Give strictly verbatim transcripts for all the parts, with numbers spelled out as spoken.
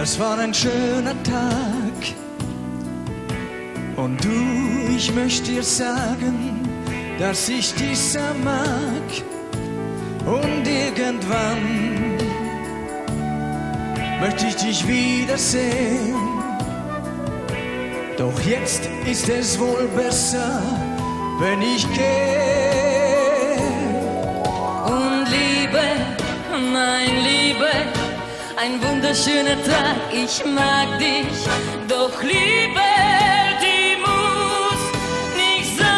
Das war ein schöner Tag. Und du, ich möchte dir sagen, dass ich dich sehr mag. Und irgendwann möchte ich dich wiedersehen. Doch jetzt ist es wohl besser, wenn ich gehe. Und Liebe, mein Liebe, ein wunderschöner Tag, ich mag dich, doch Liebe, die muss nicht sein.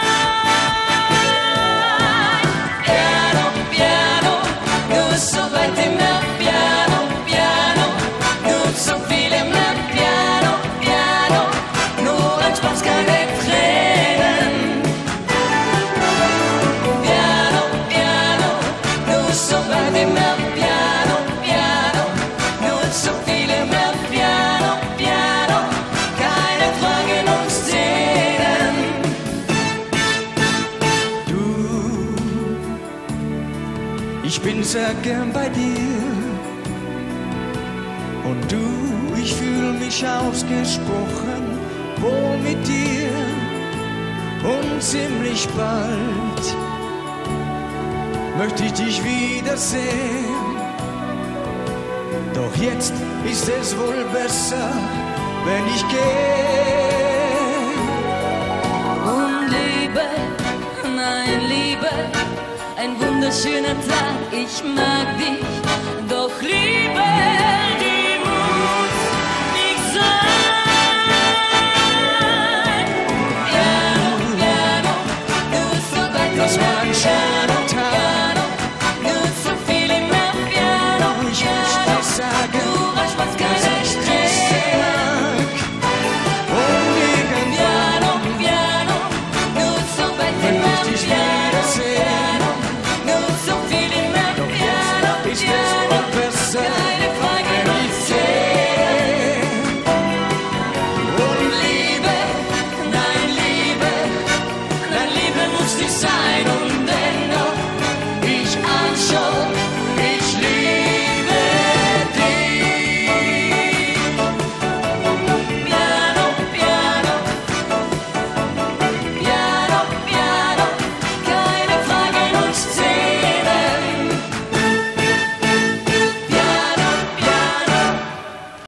Piano, piano, nur so weit immer, piano, piano, nur so viel immer, piano, piano, nur ein Spaß, keine Tränen. Piano, piano, nur so weit immer, piano, piano, nur so viel immer, piano, piano, keine Fragen und Szenen. Du, ich bin sehr gern bei dir. Und du, ich fühle mich ausgesprochen wohl mit dir. Und ziemlich bald möchte ich dich wiedersehen. Doch jetzt ist es wohl besser, wenn ich gehe. Und Liebe, nein Liebe, ein wunderschöner Tag, ich mag dich,